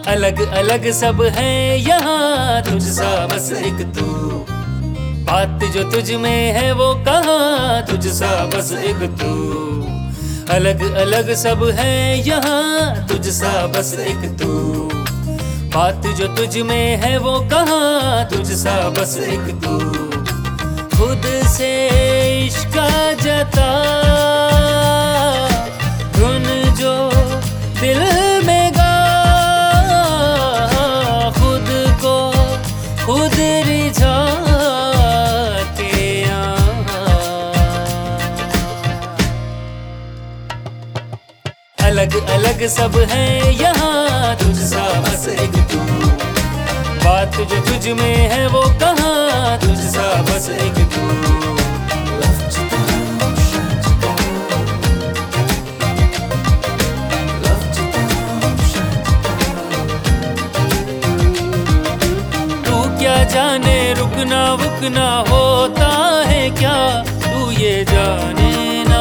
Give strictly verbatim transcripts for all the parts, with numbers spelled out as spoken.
अलग अलग सब है यहाँ, तुझ सा बस एक तू। बात जो तुझ में है वो कहाँ, तुझ सा बस एक तू। अलग अलग सब है यहाँ, तुझ सा बस एक तू। बात जो तुझ में है वो कहाँ, तुझ सा बस एक तू। खुद से इश्क जता धुन जो दिल में गा, खुद को खुद रिझा के आ। अलग अलग सब है यहाँ, तुझ सा बस एक तू। बात जो तुझ में है वो कहाँ, तुझ सा बस एक तू। तू क्या जाने रुकना वुकना होता है क्या, तू ये जाने ना।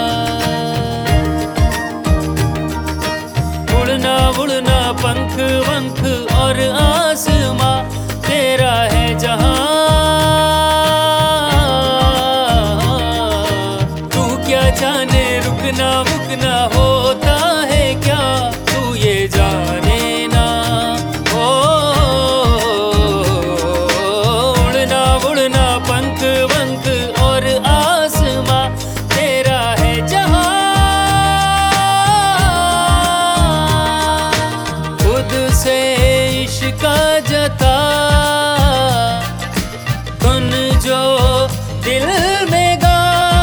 उड़ना उड़ना पंख वंख और आसमां तेरा है जहां। तू क्या जाने रुकना वुकना होता है क्या, तू ये जाने ना। ओ उड़ना उड़ना पंख वंख और आसमां तेरा है जहां। खुद से इश्क जता धुन जो दिल में गा,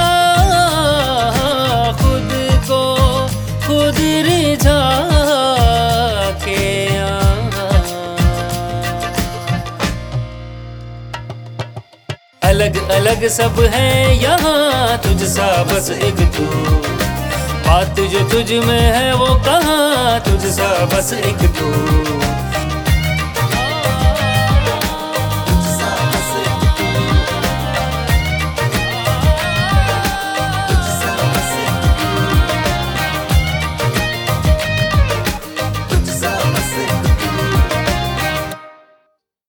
खुद को खुद रिझा के आ। अलग अलग सब है यहाँ, तुझ सा बस एक तू। बात जो तुझ में है वो कहाँ, तुझ सा बस एक तू।